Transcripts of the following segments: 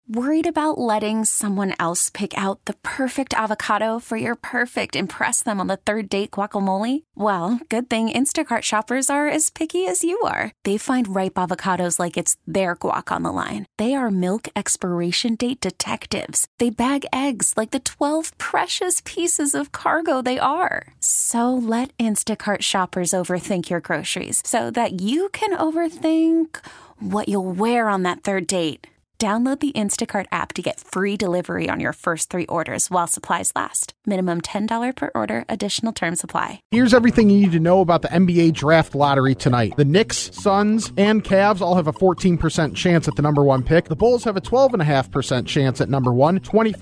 Worried about letting someone else pick out the perfect avocado for your perfect impress them on the third date guacamole? Well, good thing Instacart shoppers are as picky as you are. They find ripe avocados like it's their guac on the line. They are milk expiration date detectives. They bag eggs like the 12 precious pieces of cargo they are. So let Instacart shoppers overthink your groceries so that you can overthink what you'll wear on that third date. Download the Instacart app to get free delivery on your first 3 orders while supplies last. Minimum $10 per order. Additional terms apply. Here's everything you need to know about the NBA draft lottery tonight. The Knicks, Suns, and Cavs all have a 14% chance at the number 1 pick. The Bulls have a 12.5% chance at number 1,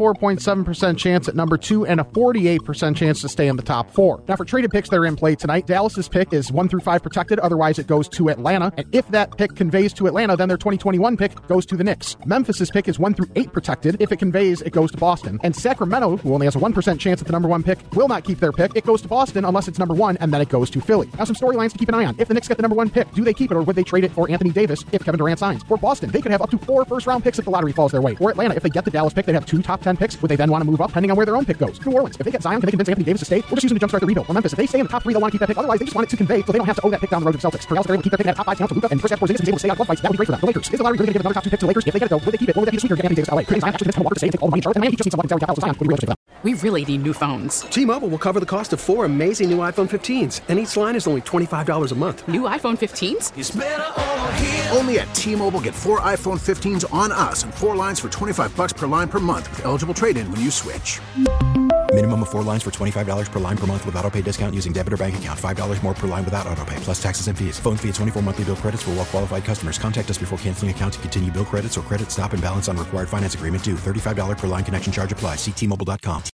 24.7% chance at number 2, and a 48% chance to stay in the top 4. Now for traded picks that are in play tonight, Dallas's pick is 1 through 5 protected. Otherwise, it goes to Atlanta. And if that pick conveys to Atlanta, then their 2021 pick goes to the Knicks. Memphis's pick is 1 through 8 protected. If it conveys, it goes to Boston. And Sacramento, who only has a 1% chance at the number 1 pick, will not keep their pick. It goes to Boston unless it's number 1, and then it goes to Philly. Now some storylines to keep an eye on. If the Knicks get the number 1 pick, do they keep it or would they trade it for Anthony Davis if Kevin Durant signs? For Boston, they could have up to 4 first-round picks if the lottery falls their way. Or Atlanta, if they get the Dallas pick, they'd have 2 top 10 picks. Would they then want to move up, depending on where their own pick goes? New Orleans, if they get Zion, can they convince Anthony Davis to stay? We're just using to jumpstart the rebuild. Or Memphis, if they stay in the top 3, they'll want to keep that pick. Otherwise, they just want it to convey so they don't have to owe that pick down the road to the Celtics. For Dallas, they're able to keep their pick and have top 5 talent to Luka, and first Porzingis is able to stay out of club fights. That would be great for them. The Lakers, is the lottery really going to give another top 2 pick to the Lakers? If they get it, though, would they keep it? Or would that be sweeter to get Anthony Davis to LA? Could Zion actually convince Kemba Walker to stay and take all the money in Charlotte? And Miami just needs someone to salary cap Zion. Would be realistic for them. We really need new phones. T-Mobile will cover the cost of 4 amazing new iPhone 15s, and each line is only $25 a month. New iPhone 15s? It's better over here. Only at T-Mobile, get 4 iPhone 15s on us and 4 lines for $25 per line per month with eligible trade-in when you switch. Minimum of 4 lines for $25 per line per month with autopay discount using debit or bank account. $5 more per line without autopay, plus taxes and fees. Phone fee at 24 monthly bill credits for well-qualified customers. Contact us before canceling account to continue bill credits or credit stop and balance on required finance agreement due. $35 per line connection charge applies. See T-Mobile.com.